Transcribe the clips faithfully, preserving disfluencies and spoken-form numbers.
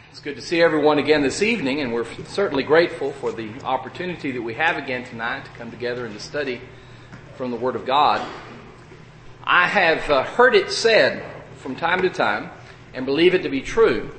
It's good to see everyone again this evening, and we're certainly grateful for the opportunity that we have again tonight to come together and to study from the Word of God. I have uh, heard it said from time to time, and believe it to be true,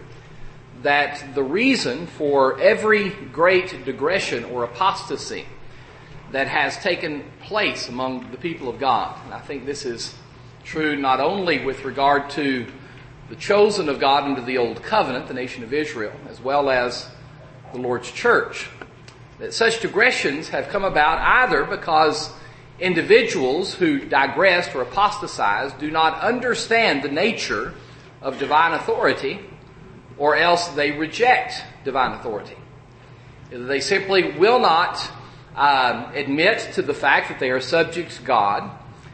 that the reason for every great digression or apostasy that has taken place among the people of God, and I think this is true not only with regard to the chosen of God under the Old Covenant, the nation of Israel, as well as the Lord's church, that such digressions have come about either because individuals who digressed or apostatized do not understand the nature of divine authority, or else they reject divine authority. They simply will not um, admit to the fact that they are subject to God,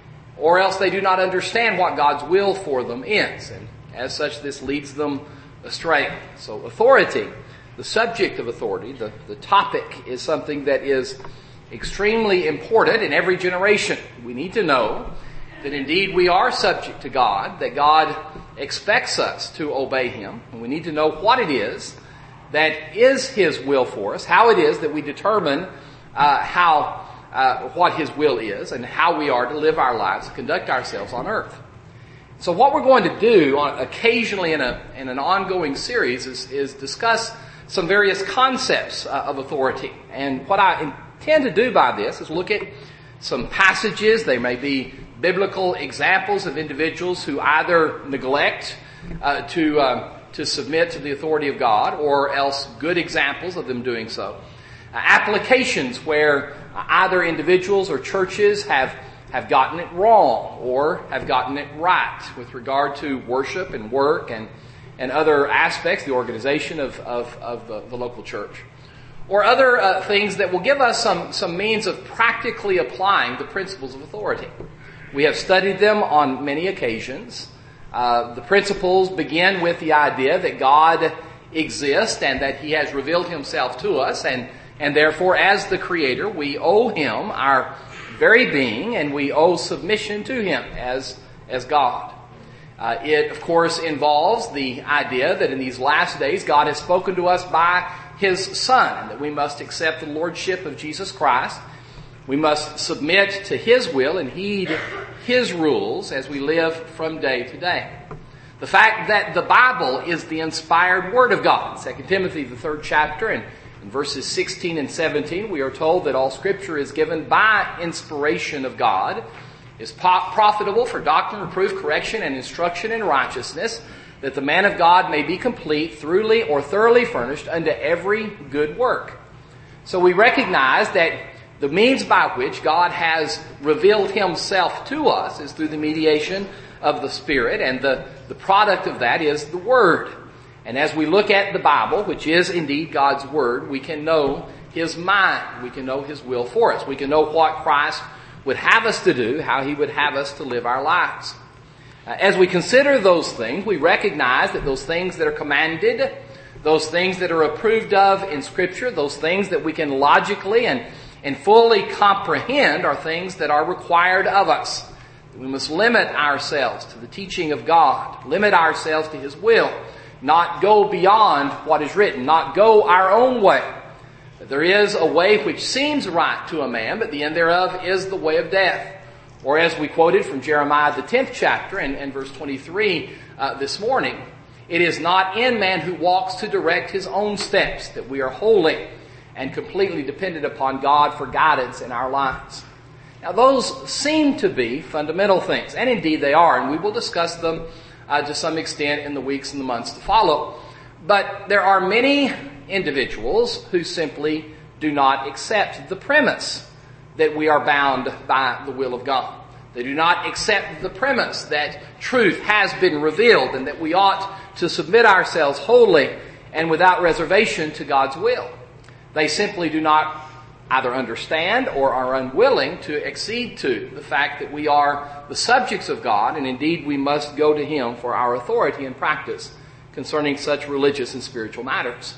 or else they do not understand what God's will for them is. And as such, this leads them astray. So authority, the subject of authority, the, the topic is something that is extremely important in every generation. We need to know that indeed we are subject to God, that God expects us to obey Him. And we need to know what it is that is His will for us, how it is that we determine uh, how uh, what His will is, and how we are to live our lives, conduct ourselves on earth. So what we're going to do on, occasionally in, a, in an ongoing series is, is discuss some various concepts uh, of authority. And what I intend to do by this is look at some passages. They may be biblical examples of individuals who either neglect uh, to, uh, to submit to the authority of God, or else good examples of them doing so. Uh, applications where either individuals or churches have have gotten it wrong or have gotten it right with regard to worship and work and, and other aspects, the organization of, of, of the, the local church. Or other uh, things that will give us some, some means of practically applying the principles of authority. We have studied them on many occasions. Uh, the principles begin with the idea that God exists and that He has revealed Himself to us, and, and therefore as the Creator we owe Him our very being, and we owe submission to Him as, as God. Uh, it, of course, involves the idea that in these last days God has spoken to us by His Son, and that we must accept the Lordship of Jesus Christ. We must submit to His will and heed His rules as we live from day to day. The fact that the Bible is the inspired Word of God. Second Timothy, the third chapter, and in verses sixteen and seventeen, we are told that all Scripture is given by inspiration of God, is profitable for doctrine, reproof, correction, and instruction in righteousness, that the man of God may be complete, thoroughly or thoroughly furnished unto every good work. So we recognize that the means by which God has revealed Himself to us is through the mediation of the Spirit, and the, the product of that is the Word. And as we look at the Bible, which is indeed God's Word, we can know His mind. We can know His will for us. We can know what Christ would have us to do, how He would have us to live our lives. Uh, as we consider those things, we recognize that those things that are commanded, those things that are approved of in Scripture, those things that we can logically and, and fully comprehend are things that are required of us. We must limit ourselves to the teaching of God, limit ourselves to His will, not go beyond what is written, not go our own way. There is a way which seems right to a man, but the end thereof is the way of death. Or as we quoted from Jeremiah the tenth chapter and, and verse twenty-three uh, this morning, it is not in man who walks to direct his own steps that we are wholly and completely dependent upon God for guidance in our lives. Now those seem to be fundamental things, and indeed they are, and we will discuss them Uh, to some extent in the weeks and the months to follow. But there are many individuals who simply do not accept the premise that we are bound by the will of God. They do not accept the premise that truth has been revealed and that we ought to submit ourselves wholly and without reservation to God's will. They simply do not either understand or are unwilling to accede to the fact that we are the subjects of God, and indeed we must go to Him for our authority and practice concerning such religious and spiritual matters.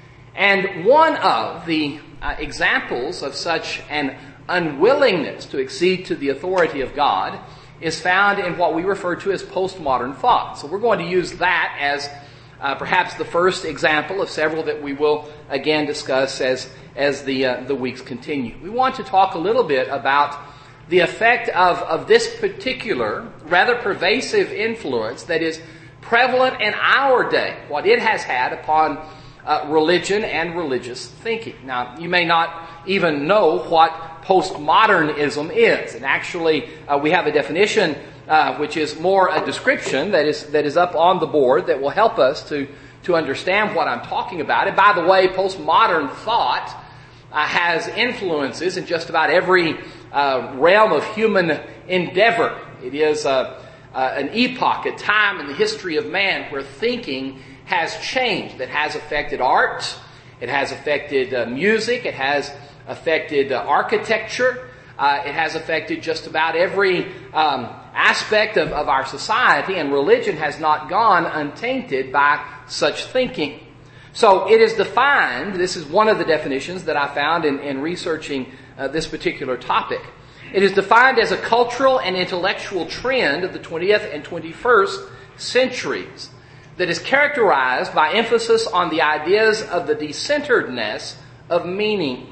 And one of the uh, examples of such an unwillingness to accede to the authority of God is found in what we refer to as postmodern thought. So we're going to use that as Uh, perhaps the first example of several that we will again discuss as as the uh, the weeks continue. We want to talk a little bit about the effect of, of this particular, rather pervasive influence that is prevalent in our day, what it has had upon uh, religion and religious thinking. Now, you may not even know what postmodernism is, and actually uh, we have a definition Uh, which is more a description that is that is up on the board that will help us to, to understand what I'm talking about. And by the way, postmodern thought uh, has influences in just about every uh, realm of human endeavor. It is uh, uh, an epoch, a time in the history of man where thinking has changed, that has affected art, it has affected uh, music, it has affected uh, architecture, uh, it has affected just about every um, aspect of, of our society, and religion has not gone untainted by such thinking. So it is defined, this is one of the definitions that I found in, in researching uh, this particular topic. It is defined as a cultural and intellectual trend of the twentieth and twenty-first centuries that is characterized by emphasis on the ideas of the decenteredness of meaning.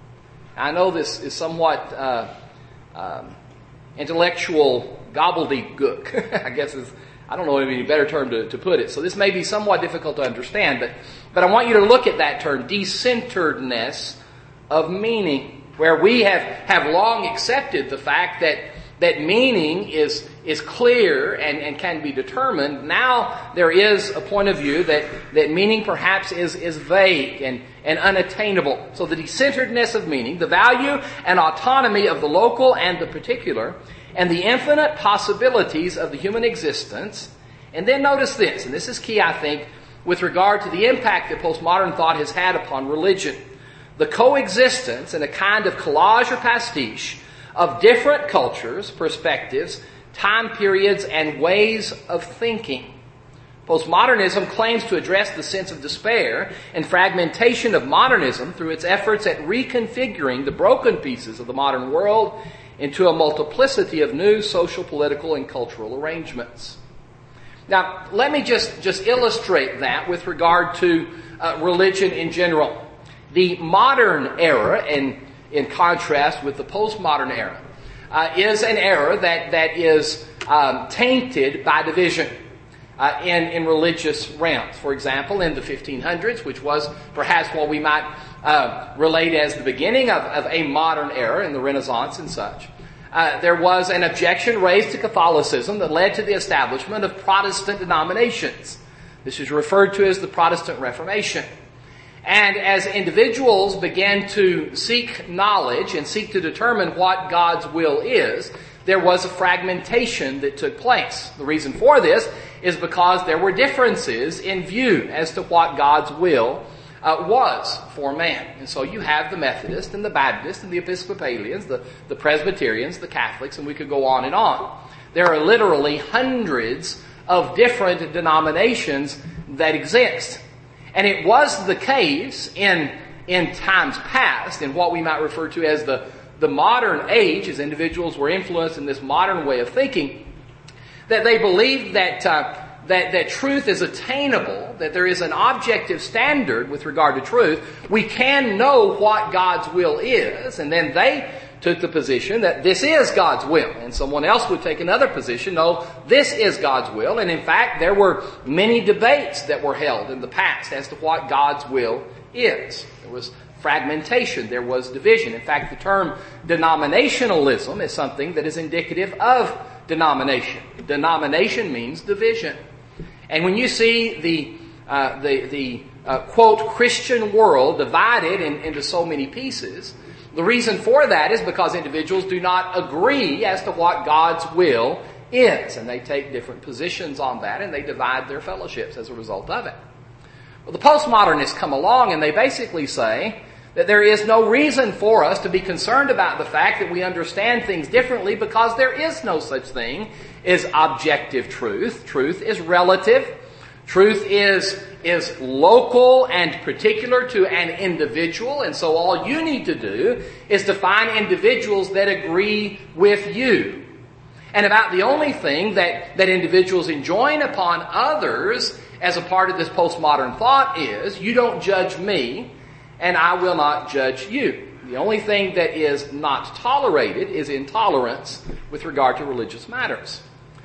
I know this is somewhat uh, um, intellectual gobbledygook, I guess is, I don't know any better term to, to put it. So this may be somewhat difficult to understand, but, but I want you to look at that term, decenteredness of meaning, where we have, have long accepted the fact that, that meaning is, is clear and, and can be determined. Now there is a point of view that, that meaning perhaps is, is vague and, and unattainable. So the decenteredness of meaning, the value and autonomy of the local and the particular, and the infinite possibilities of the human existence. And then notice this, and this is key, I think, with regard to the impact that postmodern thought has had upon religion. The coexistence in a kind of collage or pastiche of different cultures, perspectives, time periods, and ways of thinking. Postmodernism claims to address the sense of despair and fragmentation of modernism through its efforts at reconfiguring the broken pieces of the modern world into a multiplicity of new social, political, and cultural arrangements. Now, let me just, just illustrate that with regard to uh, religion in general. The modern era, in, in contrast with the postmodern era, uh, is an era that, that is um, tainted by division uh, in, in religious realms. For example, in the fifteen hundreds, which was perhaps what we might Uh, relate as the beginning of, of a modern era in the Renaissance and such. Uh, there was an objection raised to Catholicism that led to the establishment of Protestant denominations. This is referred to as the Protestant Reformation. And as individuals began to seek knowledge and seek to determine what God's will is, there was a fragmentation that took place. The reason for this is because there were differences in view as to what God's will Uh, was for man. And so you have the Methodists and the Baptists and the Episcopalians, the, the Presbyterians, the Catholics, and we could go on and on. There are literally hundreds of different denominations that exist. And it was the case in, in times past, in what we might refer to as the, the modern age, as individuals were influenced in this modern way of thinking, that they believed that uh, That, that truth is attainable, that there is an objective standard with regard to truth. We can know what God's will is, and then they took the position that this is God's will. And someone else would take another position, no, this is God's will. And in fact, there were many debates that were held in the past as to what God's will is. There was fragmentation, there was division. In fact, the term denominationalism is something that is indicative of denomination. Denomination means division. And when you see the uh, the, the uh, quote Christian world divided in, into so many pieces, the reason for that is because individuals do not agree as to what God's will is, and they take different positions on that, and they divide their fellowships as a result of it. Well, the postmodernists come along and they basically say that there is no reason for us to be concerned about the fact that we understand things differently, because there is no such thing as objective truth. Truth is relative. Truth is, is local and particular to an individual, and so all you need to do is to find individuals that agree with you. And about the only thing that, that individuals enjoin upon others as a part of this postmodern thought is, you don't judge me, and I will not judge you. The only thing that is not tolerated is intolerance with regard to religious matters.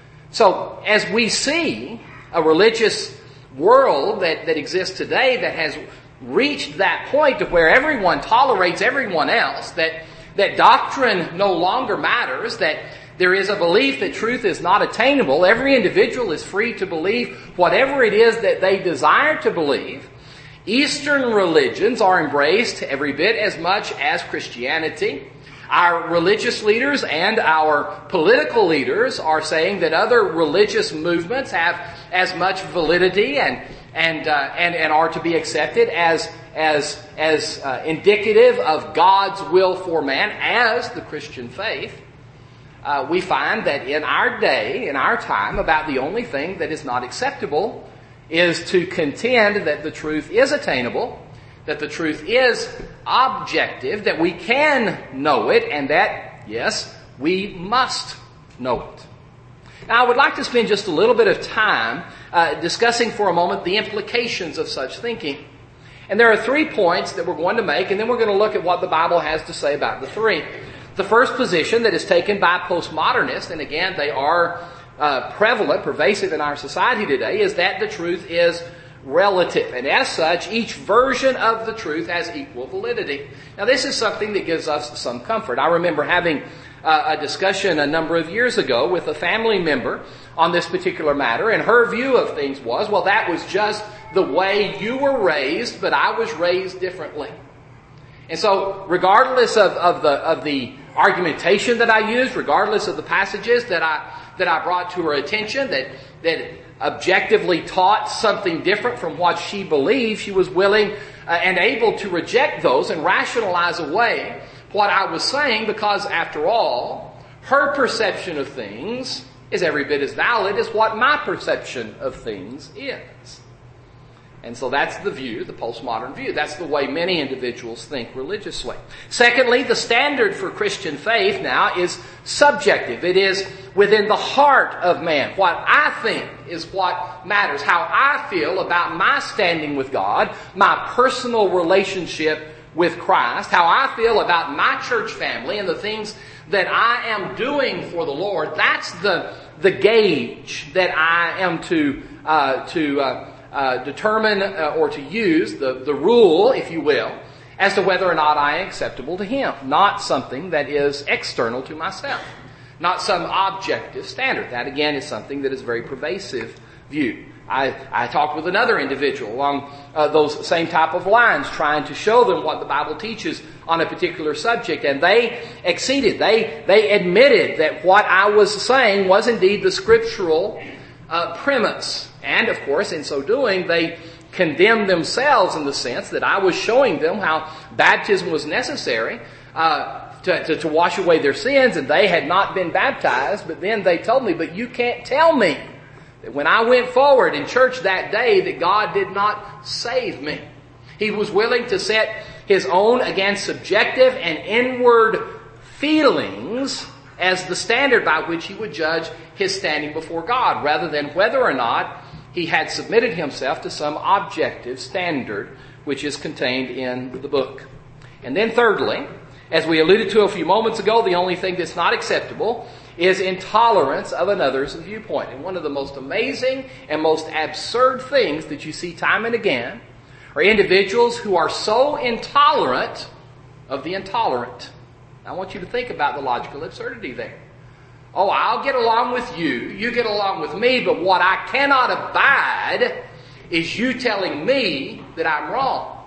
So, as we see a religious world that, that exists today that has reached that point of where everyone tolerates everyone else, that, that doctrine no longer matters, that there is a belief that truth is not attainable, every individual is free to believe whatever it is that they desire to believe. Eastern religions are embraced every bit as much as Christianity. Our religious leaders and our political leaders are saying that other religious movements have as much validity and and uh, and, and are to be accepted as as as uh, indicative of God's will for man as the Christian faith. Uh, we find that in our day, in our time, about the only thing that is not acceptable is to contend that the truth is attainable, that the truth is objective, that we can know it, and that, yes, we must know it. Now, I would like to spend just a little bit of time uh, discussing for a moment the implications of such thinking. And there are three points that we're going to make, and then we're going to look at what the Bible has to say about the three. The first position that is taken by postmodernists, and again, they are uh, prevalent, pervasive in our society today, is that the truth is relative. And as such, each version of the truth has equal validity. Now, this is something that gives us some comfort. I remember having uh, a discussion a number of years ago with a family member on this particular matter, and her view of things was, well, that was just the way you were raised, but I was raised differently. And so, regardless of, of the of the argumentation that I used, regardless of the passages that I that I brought to her attention, that that objectively taught something different from what she believed, she was willing uh, and able to reject those and rationalize away what I was saying, because after all, her perception of things is every bit as valid as what my perception of things is. And so that's the view, the postmodern view. That's the way many individuals think religiously. Secondly, the standard for Christian faith now is subjective. It is within the heart of man. What I think is what matters. How I feel about my standing with God, my personal relationship with Christ, how I feel about my church family and the things that I am doing for the Lord. That's the, the gauge that I am to, uh, to, uh, Uh, determine uh, or to use, the, the rule, if you will, as to whether or not I am acceptable to Him. Not something that is external to myself. Not some objective standard. That, again, is something that is a very pervasive view. I, I talked with another individual along uh, those same type of lines, trying to show them what the Bible teaches on a particular subject, and they acceded. They, they admitted that what I was saying was indeed the scriptural uh, premise. And, of course, in so doing, they condemned themselves in the sense that I was showing them how baptism was necessary uh, to, to, to wash away their sins, and they had not been baptized. But then they told me, but you can't tell me that when I went forward in church that day that God did not save me. He was willing to set his own, again, subjective and inward feelings as the standard by which he would judge his standing before God, rather than whether or not he had submitted himself to some objective standard which is contained in the book. And then thirdly, as we alluded to a few moments ago, the only thing that's not acceptable is intolerance of another's viewpoint. And one of the most amazing and most absurd things that you see time and again are individuals who are so intolerant of the intolerant. I want you to think about the logical absurdity there. Oh, I'll get along with you, you get along with me, but what I cannot abide is you telling me that I'm wrong.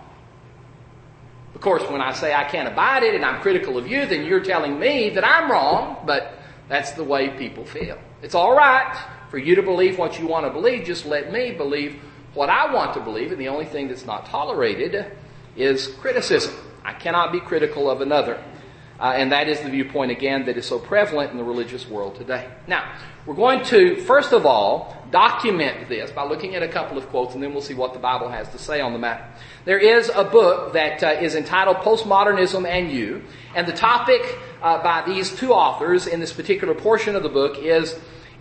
Of course, when I say I can't abide it and I'm critical of you, then you're telling me that I'm wrong, but that's the way people feel. It's all right for you to believe what you want to believe, just let me believe what I want to believe, and the only thing that's not tolerated is criticism. I cannot be critical of another. Uh, and that is the viewpoint, again, that is so prevalent in the religious world today. Now, we're going to, first of all, document this by looking at a couple of quotes, and then we'll see what the Bible has to say on the matter. There is a book that uh, is entitled Postmodernism and You, and the topic uh, by these two authors in this particular portion of the book is,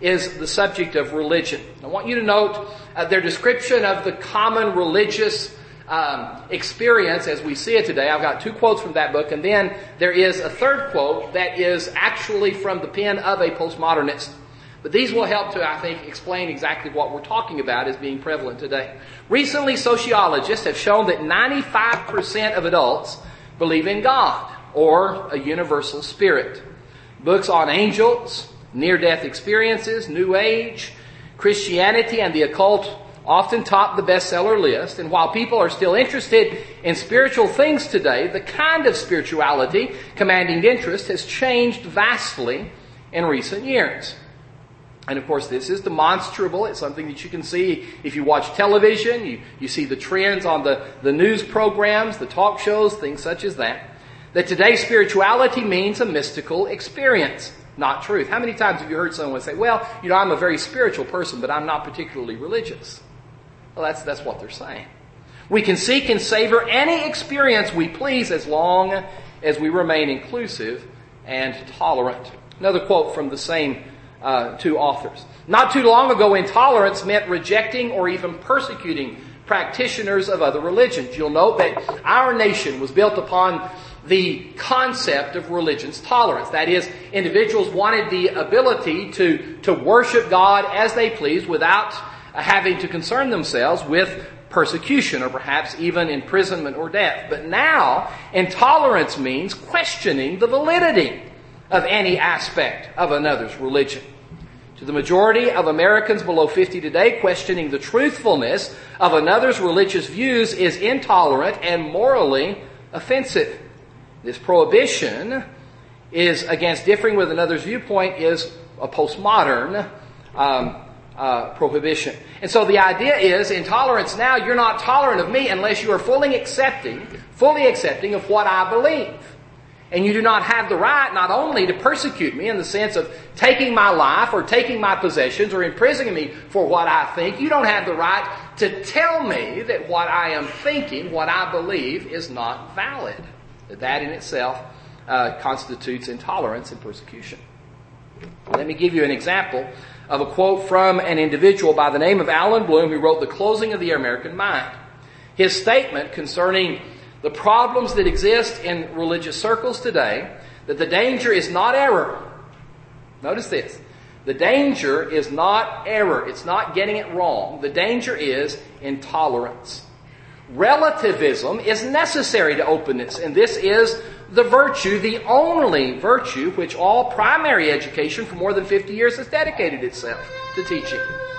is the subject of religion. I want you to note uh, their description of the common religious um, experience as we see it today. I've got two quotes from that book, and then there is a third quote that is actually from the pen of a postmodernist. But these will help to, I think, explain exactly what we're talking about as being prevalent today. Recently, sociologists have shown that ninety-five percent of adults believe in God or a universal spirit. Books on angels, near-death experiences, New Age, Christianity, and the occult often top the bestseller list. And while people are still interested in spiritual things today, the kind of spirituality commanding interest has changed vastly in recent years. And of course, this is demonstrable. It's something that you can see if you watch television. You, you see the trends on the, the news programs, the talk shows, things such as that. That today spirituality means a mystical experience, not truth. How many times have you heard someone say, well, you know, I'm a very spiritual person, but I'm not particularly religious? Well, that's, that's what they're saying. We can seek and savor any experience we please as long as we remain inclusive and tolerant. Another quote from the same Uh, two authors. Not too long ago, intolerance meant rejecting or even persecuting practitioners of other religions. You'll note that our nation was built upon the concept of religion's tolerance. That is, individuals wanted the ability to, to worship God as they pleased without having to concern themselves with persecution or perhaps even imprisonment or death. But now, intolerance means questioning the validity of any aspect of another's religion. To the majority of Americans below fifty today, questioning the truthfulness of another's religious views is intolerant and morally offensive. This prohibition is against differing with another's viewpoint is a postmodern um, uh, prohibition. And so the idea is intolerance now, you're not tolerant of me unless you are fully accepting, fully accepting of what I believe. And you do not have the right not only to persecute me in the sense of taking my life or taking my possessions or imprisoning me for what I think. You don't have the right to tell me that what I am thinking, what I believe, is not valid. That that in itself uh, constitutes intolerance and persecution. Let me give you an example of a quote from an individual by the name of Alan Bloom, who wrote The Closing of the American Mind. His statement concerning the problems that exist in religious circles today, that the danger is not error. Notice this. The danger is not error. It's not getting it wrong. The danger is intolerance. Relativism is necessary to openness, and this is the virtue, the only virtue which all primary education for more than fifty years has dedicated itself to teaching.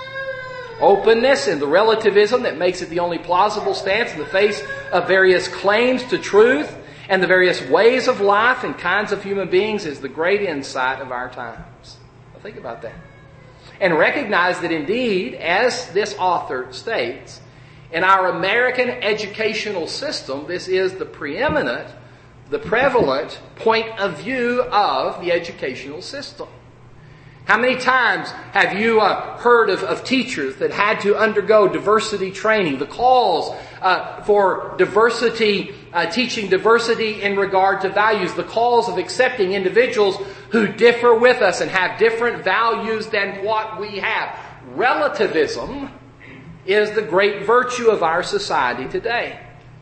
Openness and the relativism that makes it the only plausible stance in the face of various claims to truth and the various ways of life and kinds of human beings is the great insight of our times. Now think about that. And recognize that indeed, as this author states, in our American educational system, this is the preeminent, the prevalent point of view of the educational system. How many times have you uh, heard of, of teachers that had to undergo diversity training, the calls uh, for diversity, uh, teaching diversity in regard to values, the calls of accepting individuals who differ with us and have different values than what we have? Relativism is the great virtue of our society today.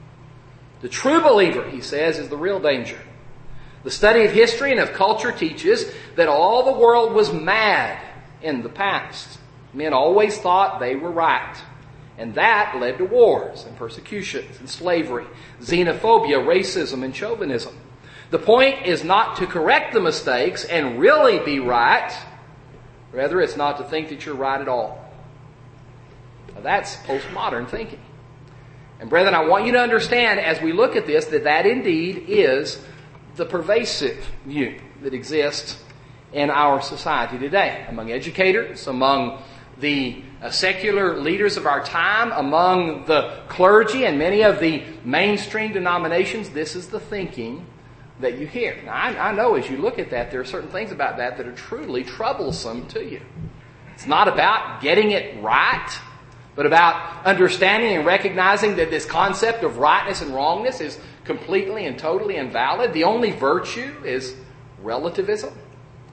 The true believer, he says, is the real danger. The study of history and of culture teaches that all the world was mad in the past. Men always thought they were right. And that led to wars and persecutions and slavery, xenophobia, racism, and chauvinism. The point is not to correct the mistakes and really be right. Rather, it's not to think that you're right at all. Now, that's postmodern thinking. And brethren, I want you to understand as we look at this that that indeed is the pervasive view that exists in our society today. Among educators, among the uh, secular leaders of our time, among the clergy and many of the mainstream denominations, this is the thinking that you hear. Now, I, I know as you look at that, there are certain things about that that are truly troublesome to you. It's not about getting it right, but about understanding and recognizing that this concept of rightness and wrongness is completely and totally invalid. The only virtue is relativism.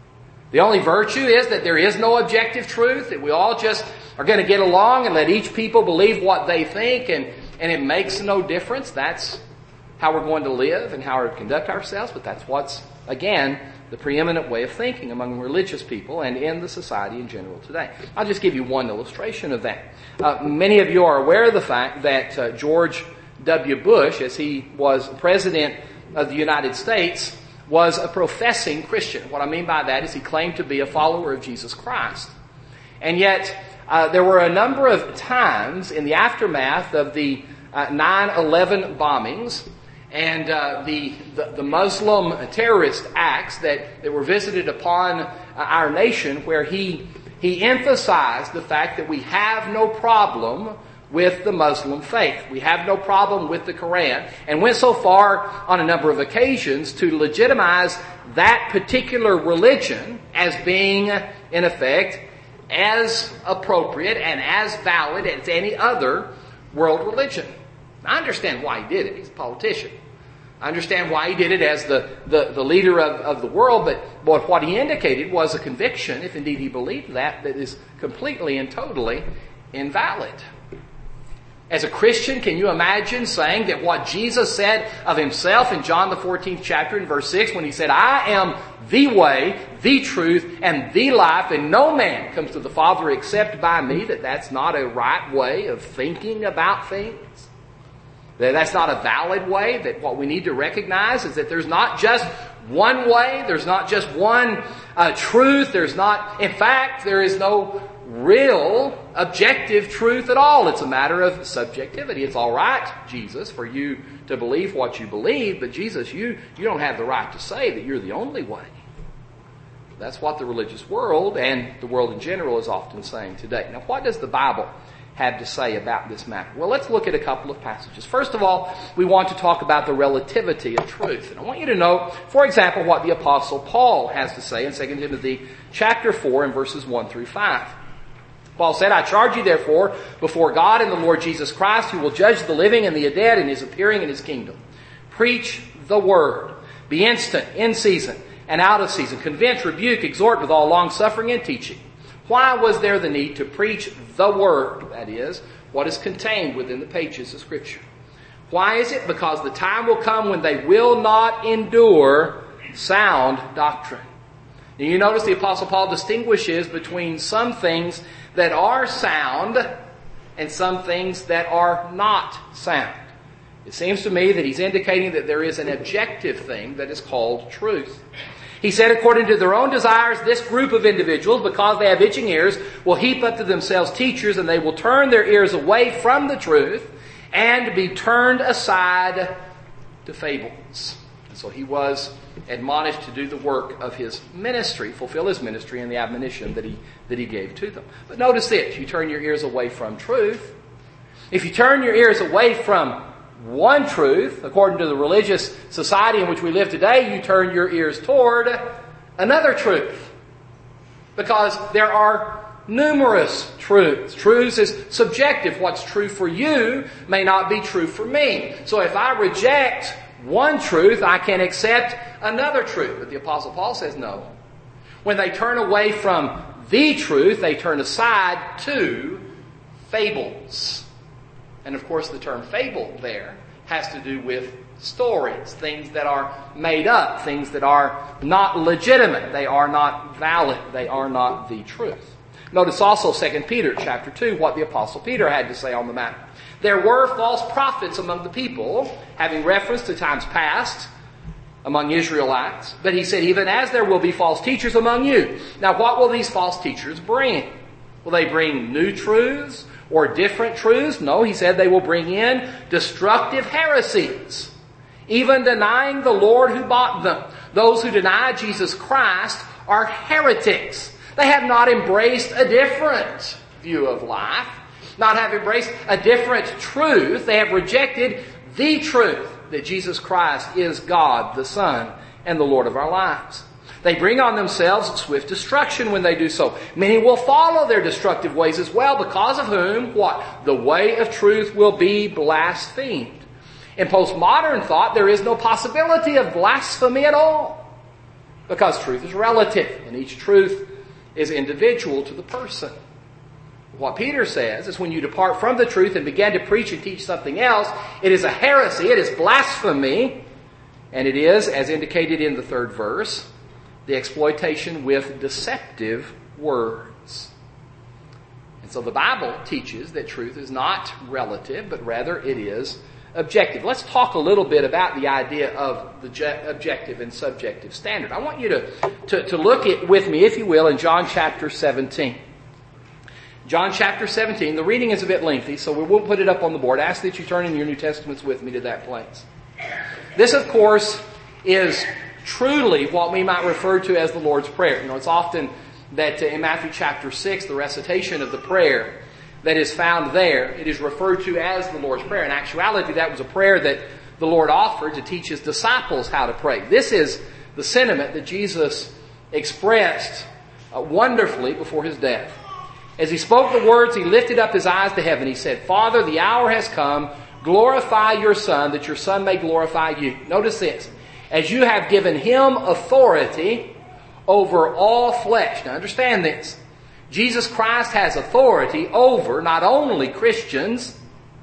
The only virtue is that there is no objective truth, that we all just are going to get along and let each people believe what they think, and, and it makes no difference. That's how we're going to live and how we're to conduct ourselves, but that's what's, again, the preeminent way of thinking among religious people and in the society in general today. I'll just give you one illustration of that. Uh, many of you are aware of the fact that uh, George W. Bush, as he was president of the United States, was a professing Christian. What I mean by that is he claimed to be a follower of Jesus Christ. And yet, uh, there were a number of times in the aftermath of the uh, nine eleven bombings and uh, the, the the Muslim terrorist acts that, that were visited upon uh, our nation, where he he emphasized the fact that we have no problem with the Muslim faith. We have no problem with the Quran, and went so far on a number of occasions to legitimize that particular religion as being, in effect, as appropriate and as valid as any other world religion. I understand why he did it. He's a politician. I understand why he did it as the, the, the leader of, of the world, but, but what he indicated was a conviction, if indeed he believed that, that is completely and totally invalid. As a Christian, can you imagine saying that what Jesus said of himself in John the fourteenth chapter in verse six, when he said, I am the way, the truth, and the life, and no man comes to the Father except by me, that that's not a right way of thinking about things? That that's not a valid way? That what we need to recognize is that there's not just one way, there's not just one uh, truth, there's not, in fact, there is no real objective truth at all. It's a matter of subjectivity. It's all right, Jesus, for you to believe what you believe, but Jesus, you, you don't have the right to say that you're the only way. That's what the religious world and the world in general is often saying today. Now, what does the Bible have to say about this matter? Well, let's look at a couple of passages. First of all, we want to talk about the relativity of truth. And I want you to know, for example, what the Apostle Paul has to say in Second Timothy chapter four and verses one through five. Paul said, I charge you therefore before God and the Lord Jesus Christ, who will judge the living and the dead in his appearing in his kingdom. Preach the word. Be instant, in season and out of season. Convince, rebuke, exhort with all longsuffering and teaching. Why was there the need to preach the word? That is, what is contained within the pages of Scripture. Why is it? Because the time will come when they will not endure sound doctrine. Now, you notice the Apostle Paul distinguishes between some things that are sound and some things that are not sound. It seems to me that he's indicating that there is an objective thing that is called truth. He said, according to their own desires, this group of individuals, because they have itching ears, will heap up to themselves teachers, and they will turn their ears away from the truth and be turned aside to fables. And so he was admonished to do the work of his ministry, fulfill his ministry and the admonition that he, that he gave to them. But notice this, you turn your ears away from truth. If you turn your ears away from one truth, according to the religious society in which we live today, you turn your ears toward another truth. Because there are numerous truths. Truth is subjective. What's true for you may not be true for me. So if I reject one truth, I can accept another truth. But the Apostle Paul says no. When they turn away from the truth, they turn aside to fables. And of course the term fable there has to do with stories, things that are made up, things that are not legitimate, they are not valid, they are not the truth. Notice also Second Peter chapter two, what the Apostle Peter had to say on the matter. There were false prophets among the people, having reference to times past among Israelites. But he said, even as there will be false teachers among you. Now what will these false teachers bring? Will they bring new truths or different truths? No, he said they will bring in destructive heresies, even denying the Lord who bought them. Those who deny Jesus Christ are heretics. They have not embraced a different view of life, not have embraced a different truth. They have rejected the truth that Jesus Christ is God, the Son, and the Lord of our lives. They bring on themselves swift destruction when they do so. Many will follow their destructive ways as well, because of whom, what? The way of truth will be blasphemed. In postmodern thought, there is no possibility of blasphemy at all. Because truth is relative, and each truth is individual to the person. What Peter says is when you depart from the truth and begin to preach and teach something else, it is a heresy, it is blasphemy, and it is, as indicated in the third verse, the exploitation with deceptive words. And so the Bible teaches that truth is not relative, but rather it is objective. Let's talk a little bit about the idea of the je- objective and subjective standard. I want you to, to, to look at with me, if you will, in John chapter seventeen. John chapter seventeen. The reading is a bit lengthy, so we will put it up on the board. I ask that you turn in your New Testaments with me to that place. This, of course, is truly what we might refer to as the Lord's Prayer. You know, it's often that in Matthew chapter six, the recitation of the prayer that is found there, it is referred to as the Lord's Prayer. In actuality, that was a prayer that the Lord offered to teach His disciples how to pray. This is the sentiment that Jesus expressed uh, wonderfully before His death. As He spoke the words, He lifted up His eyes to heaven. He said, Father, the hour has come. Glorify your Son, that your Son may glorify you. Notice this. As you have given Him authority over all flesh. Now understand this. Jesus Christ has authority over not only Christians,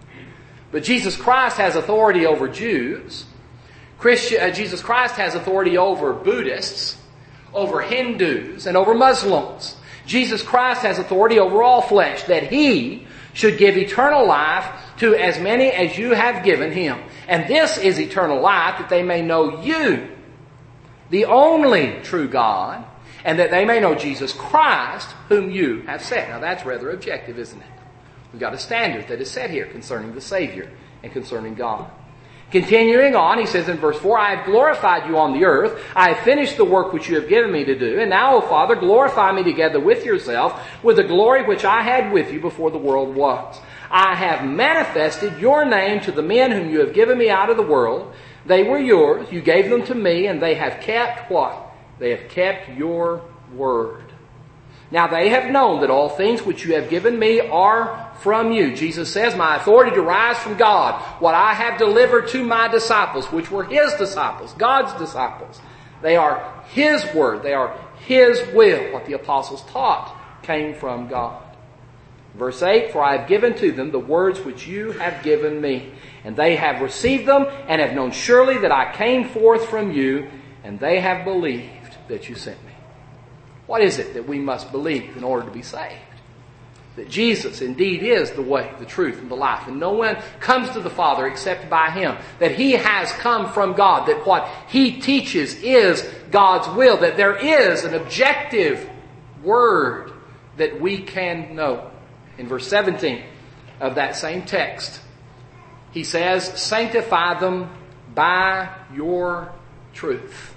but Jesus Christ has authority over Jews. Christian, uh, Jesus Christ has authority over Buddhists, over Hindus, and over Muslims. Jesus Christ has authority over all flesh, that He should give eternal life to as many as you have given Him. And this is eternal life, that they may know you, the only true God, and that they may know Jesus Christ, whom you have sent. Now that's rather objective, isn't it? We've got a standard that is set here concerning the Savior and concerning God. Continuing on, he says in verse four, I have glorified you on the earth. I have finished the work which you have given me to do. And now, O Father, glorify me together with yourself with the glory which I had with you before the world was. I have manifested your name to the men whom you have given me out of the world. They were yours. You gave them to me, and they have kept what? They have kept your word. Now they have known that all things which you have given me are from you. Jesus says, my authority derives from God. What I have delivered to my disciples, which were His disciples, God's disciples. They are His word. They are His will. What the apostles taught came from God. Verse eight, for I have given to them the words which you have given me. And they have received them and have known surely that I came forth from you, and they have believed that you sent me. What is it that we must believe in order to be saved? That Jesus indeed is the way, the truth, and the life. And no one comes to the Father except by Him. That He has come from God. That what He teaches is God's will. That there is an objective word that we can know. In verse seventeen of that same text, He says, sanctify them by your truth.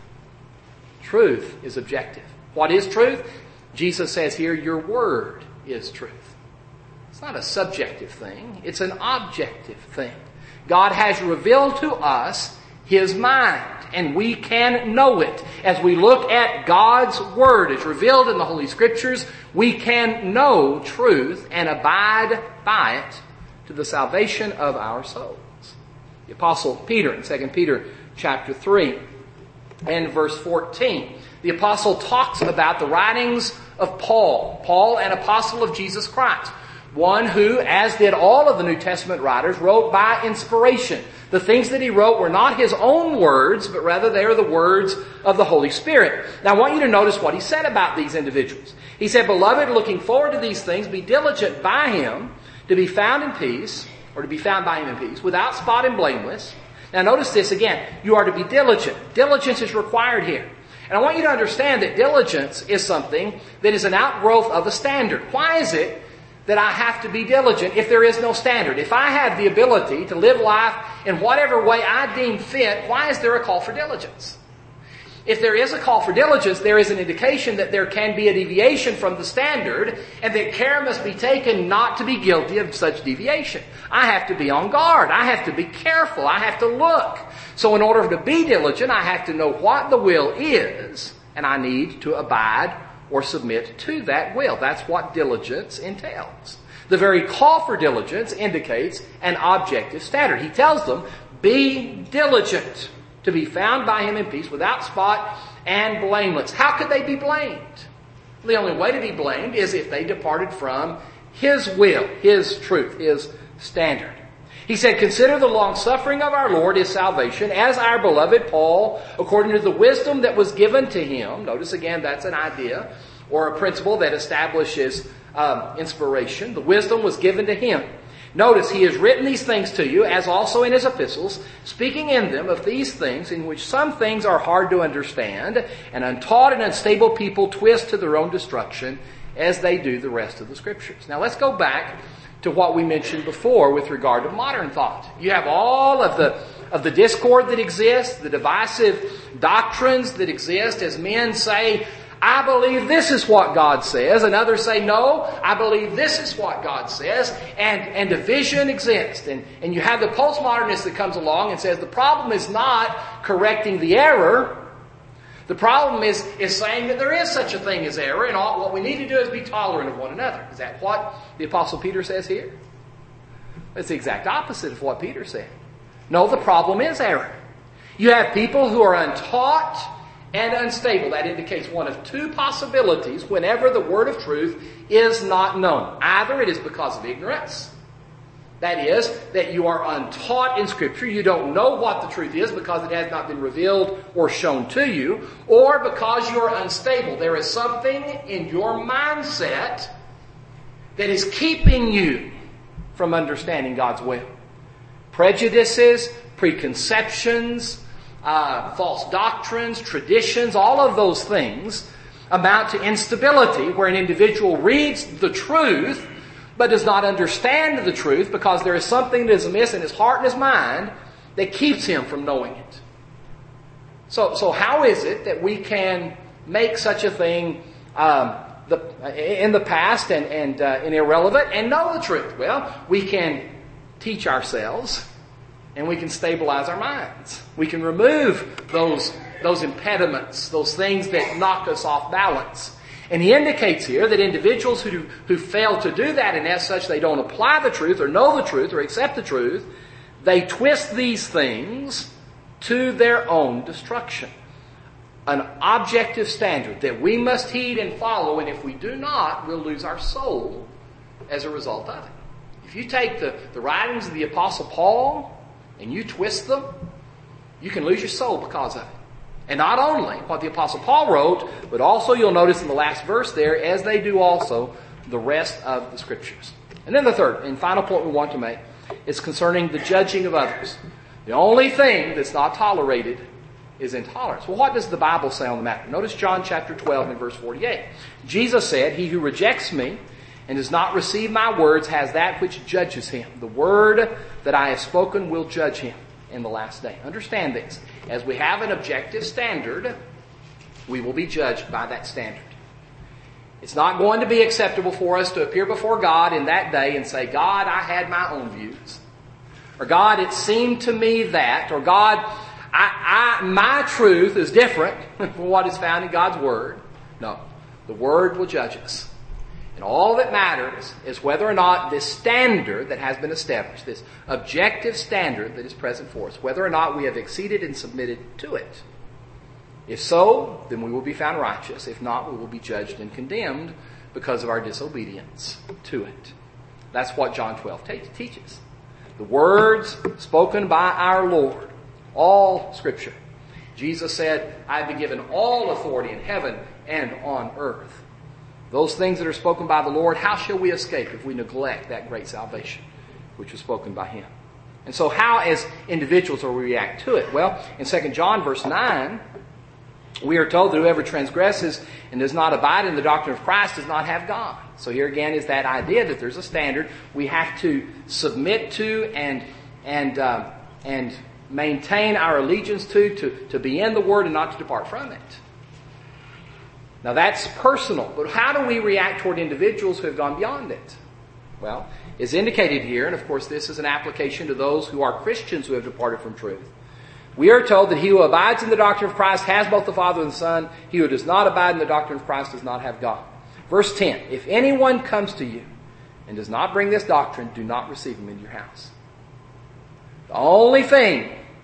Truth is objective. What is truth? Jesus says here, your word is truth. It's not a subjective thing. It's an objective thing. God has revealed to us His mind, and we can know it. As we look at God's word as revealed in the Holy Scriptures, we can know truth and abide by it to the salvation of our souls. The Apostle Peter in Second Peter chapter three and verse fourteen, the Apostle talks about the writings of Paul. Paul, an apostle of Jesus Christ. One who, as did all of the New Testament writers, wrote by inspiration. The things that he wrote were not his own words, but rather they are the words of the Holy Spirit. Now I want you to notice what he said about these individuals. He said, beloved, looking forward to these things, be diligent by Him to be found in peace, or to be found by Him in peace, without spot and blameless. Now notice this again. You are to be diligent. Diligence is required here. And I want you to understand that diligence is something that is an outgrowth of a standard. Why is it that I have to be diligent if there is no standard? If I have the ability to live life in whatever way I deem fit, why is there a call for diligence? If there is a call for diligence, there is an indication that there can be a deviation from the standard, and that care must be taken not to be guilty of such deviation. I have to be on guard. I have to be careful. I have to look. So in order to be diligent, I have to know what the will is, and I need to abide or submit to that will. That's what diligence entails. The very call for diligence indicates an objective standard. He tells them, be diligent. to be found by him in peace, without spot and blameless. How could they be blamed? The only way to be blamed is if they departed from his will, his truth, his standard. He said, consider the long suffering of our Lord, his salvation, as our beloved Paul, according to the wisdom that was given to him. Notice again, that's an idea or a principle that establishes um, inspiration. The wisdom was given to him. Notice, he has written these things to you, as also in his epistles, speaking in them of these things, in which some things are hard to understand, and untaught and unstable people twist to their own destruction, as they do the rest of the Scriptures. Now let's go back to what we mentioned before with regard to modern thought. You have all of the of the discord that exists, the divisive doctrines that exist as men say, I believe this is what God says, and others say, no, I believe this is what God says, and, and division exists. And, and you have the postmodernist that comes along and says the problem is not correcting the error. The problem is, is saying that there is such a thing as error, and all, what we need to do is be tolerant of one another. Is that what the Apostle Peter says here? It's the exact opposite of what Peter said. No, the problem is error. You have people who are untaught and unstable. That indicates one of two possibilities whenever the word of truth is not known. Either it is because of ignorance. That is, that you are untaught in Scripture. You don't know what the truth is because it has not been revealed or shown to you. Or because you are unstable. There is something in your mindset that is keeping you from understanding God's will. Prejudices, preconceptions, uh, false doctrines, traditions, all of those things amount to instability where an individual reads the truth but does not understand the truth because there is something that is amiss in his heart and his mind that keeps him from knowing it. So, so how is it that we can make such a thing um, the, in the past and, and, uh, and irrelevant and know the truth? Well, we can teach ourselves and we can stabilize our minds. We can remove those, those impediments, those things that knock us off balance. And he indicates here that individuals who, who fail to do that, and as such they don't apply the truth or know the truth or accept the truth, they twist these things to their own destruction. An objective standard that we must heed and follow, and if we do not, we'll lose our soul as a result of it. If you take the, the writings of the Apostle Paul and you twist them, you can lose your soul because of it. And not only what the Apostle Paul wrote, but also you'll notice in the last verse there, as they do also the rest of the Scriptures. And then the third and final point we want to make is concerning the judging of others. The only thing that's not tolerated is intolerance. Well, what does the Bible say on the matter? Notice John chapter twelve and verse forty-eight. Jesus said, he who rejects me and does not receive my words has that which judges him. The word that I have spoken will judge him in the last day. Understand this. As we have an objective standard, we will be judged by that standard. It's not going to be acceptable for us to appear before God in that day and say, God, I had my own views. Or God, it seemed to me that. Or God, I, I, my truth is different from what is found in God's Word. No. The Word will judge us. And all that matters is whether or not this standard that has been established, this objective standard that is present for us, whether or not we have acceded and submitted to it. If so, then we will be found righteous. If not, we will be judged and condemned because of our disobedience to it. That's what John twelve te- teaches. The words spoken by our Lord, all Scripture. Jesus said, I have been given all authority in heaven and on earth. Those things that are spoken by the Lord, how shall we escape if we neglect that great salvation which was spoken by Him? And so how as individuals will we react to it? Well, in Second John verse nine, we are told that whoever transgresses and does not abide in the doctrine of Christ does not have God. So here again is that idea that there's a standard we have to submit to and and uh, and maintain our allegiance to, to, to be in the Word and not to depart from it. Now that's personal, but how do we react toward individuals who have gone beyond it? Well, it's indicated here, and of course this is an application to those who are Christians who have departed from truth. We are told that he who abides in the doctrine of Christ has both the Father and the Son. He who does not abide in the doctrine of Christ does not have God. Verse ten, if anyone comes to you and does not bring this doctrine, do not receive him into your house. The only thing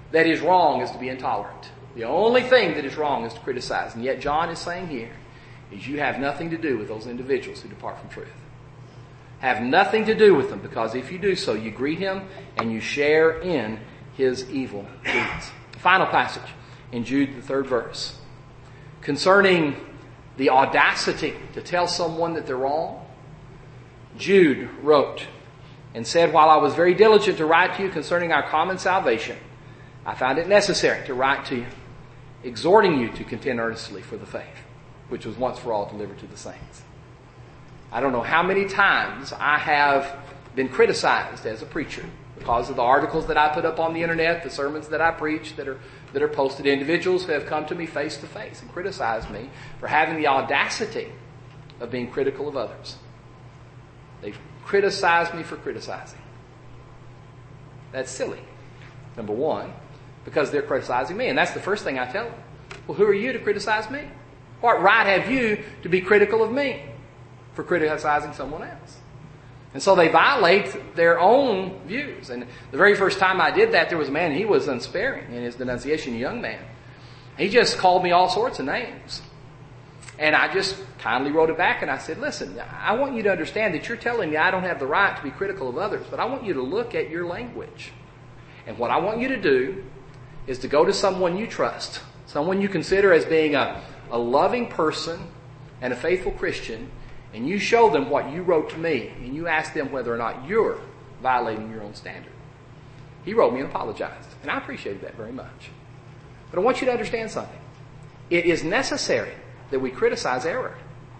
that is wrong is to be intolerant. The only thing that is wrong is to criticize. And yet John is saying here is you have nothing to do with those individuals who depart from truth. Have nothing to do with them, because if you do so, you greet him and you share in his evil deeds. The final passage in Jude, the third verse, concerning the audacity to tell someone that they're wrong. Jude wrote and said, while I was very diligent to write to you concerning our common salvation, I found it necessary to write to you, exhorting you to contend earnestly for the faith, which was once for all delivered to the saints. I don't know how many times I have been criticized as a preacher because of the articles that I put up on the internet, the sermons that I preach that are that are posted. Individuals who have come to me face to face and criticized me for having the audacity of being critical of others. They've criticized me for criticizing. That's silly, number one, because they're criticizing me. And that's the first thing I tell them. Well, who are you to criticize me? What right have you to be critical of me for criticizing someone else? And so they violate their own views. And the very first time I did that, there was a man, he was unsparing in his denunciation, a young man. He just called me all sorts of names. And I just kindly wrote it back and I said, listen, I want you to understand that you're telling me I don't have the right to be critical of others, but I want you to look at your language. And what I want you to do is to go to someone you trust, someone you consider as being a, a loving person and a faithful Christian, and you show them what you wrote to me, and you ask them whether or not you're violating your own standard. He wrote me and apologized, and I appreciated that very much. But I want you to understand something. It is necessary that we criticize error.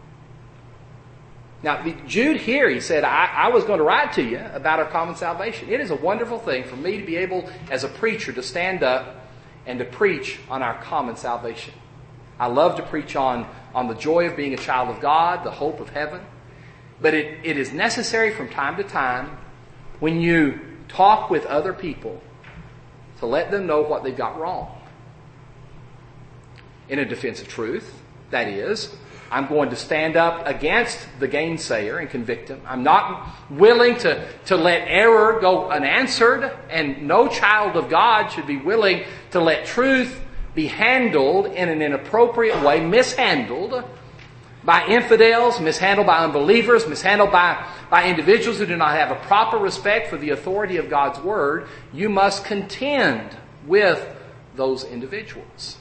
Now, Jude here, he said, I, I was going to write to you about our common salvation. It is a wonderful thing for me to be able, as a preacher, to stand up and to preach on our common salvation. I love to preach on, on the joy of being a child of God, the hope of heaven. But it, it is necessary from time to time, when you talk with other people, to let them know what they've got wrong. In a defense of truth, that is, I'm going to stand up against the gainsayer and convict him. I'm not willing to, to let error go unanswered, and no child of God should be willing to let truth be handled in an inappropriate way, mishandled by infidels, mishandled by unbelievers, mishandled by, by individuals who do not have a proper respect for the authority of God's Word. You must contend with those individuals.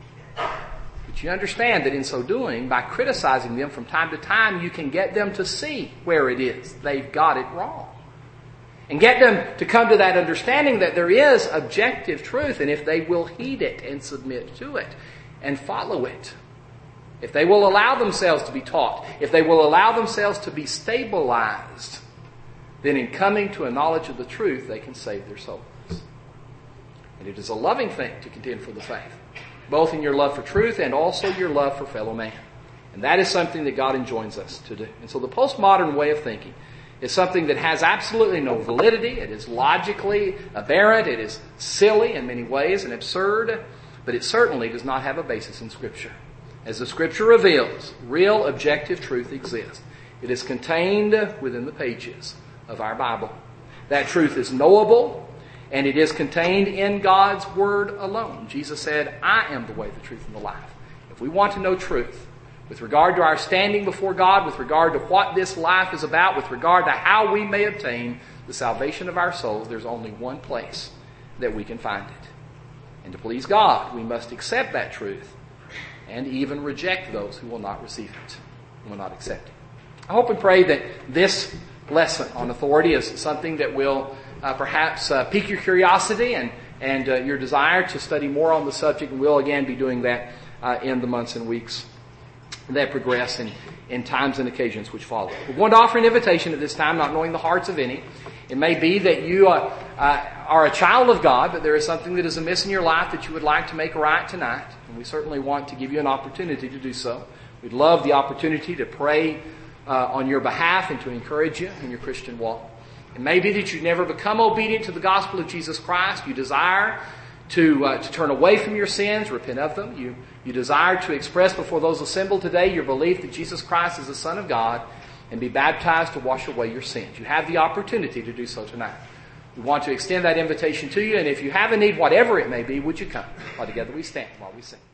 But you understand that in so doing, by criticizing them from time to time, you can get them to see where it is they've got it wrong. And get them to come to that understanding that there is objective truth, and if they will heed it and submit to it and follow it, if they will allow themselves to be taught, if they will allow themselves to be stabilized, then in coming to a knowledge of the truth, they can save their souls. And it is a loving thing to contend for the faith, both in your love for truth and also your love for fellow man. And that is something that God enjoins us to do. And so the postmodern way of thinking is something that has absolutely no validity. It is logically aberrant. It is silly in many ways and absurd. But it certainly does not have a basis in Scripture. As the Scripture reveals, real objective truth exists. It is contained within the pages of our Bible. That truth is knowable, and it is contained in God's Word alone. Jesus said, I am the way, the truth, and the life. If we want to know truth, with regard to our standing before God, with regard to what this life is about, with regard to how we may obtain the salvation of our souls, there's only one place that we can find it. And to please God, we must accept that truth and even reject those who will not receive it and will not accept it. I hope and pray that this lesson on authority is something that will uh, perhaps uh, pique your curiosity and, and uh, your desire to study more on the subject, and we'll again be doing that uh, in the months and weeks that progress in, in times and occasions which follow. We're going to offer an invitation at this time, not knowing the hearts of any. It may be that you uh, uh, are a child of God, but there is something that is amiss in your life that you would like to make right tonight. And we certainly want to give you an opportunity to do so. We'd love the opportunity to pray uh, on your behalf and to encourage you in your Christian walk. It may be that you've never become obedient to the gospel of Jesus Christ. You desire to uh, to turn away from your sins, repent of them. You you desire to express before those assembled today your belief that Jesus Christ is the Son of God and be baptized to wash away your sins. You have the opportunity to do so tonight. We want to extend that invitation to you, and if you have a need, whatever it may be, would you come? While together we stand while we sing.